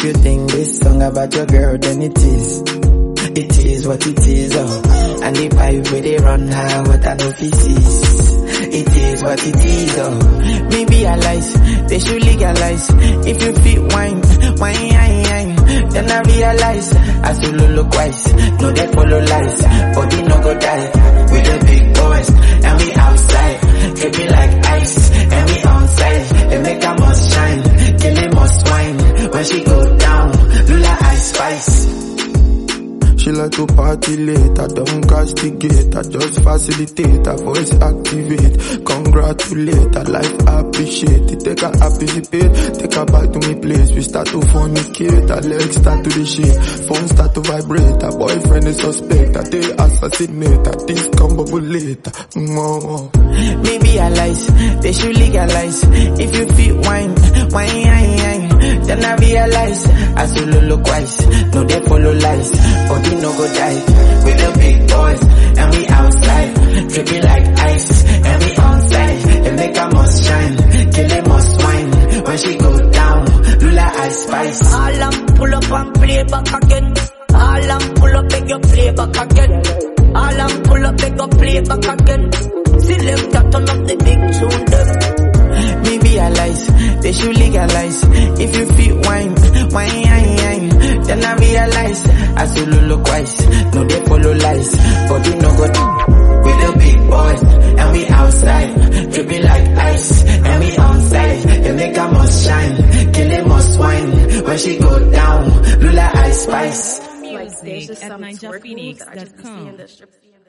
you think this song about your girl, then it is. It is what it is, oh. And the pipe where they run high, what I know feces. It is what it is, oh. Me realize, they should legalize. If you fit wine, then I realize, I still look wise. No, they follow lies, body no go die. We the big boys, and we outside. It be like ice, and we onside. They make a must shine, kill it must wine. When she go down, Lula ice spice. She like to party late, I don't castigate, I just facilitate, her voice activate, congratulate, her life appreciate, it take her participate, take her back to me place, we start to fornicate, her legs start to the shake, phone start to vibrate, her boyfriend is suspect, I they assassinate, her things come bubble later, Me realize, they should legalize, if you feel wine, then I realize, I still look wise, no they follow lies, body no go die. We the big boys, and we outside, dripping like ice, and we onside. They make a must shine, kill it must wine. When she go down, Lula ice spice. All I'm pull up and play back again. All I'm pull up, beg you play back again. All I'm pull up, beg you play back again. Select that turn up the big tune them. Me realize, they should legalize. If you feel wine, then I realize, I still look wise. No, they follow lies, body no go. We the big boys, and we outside, dripping like ice, and we onside. They make a must shine, kill it must wine. When she go down, Lula ice spice. Music at NinjaPhoenix.com.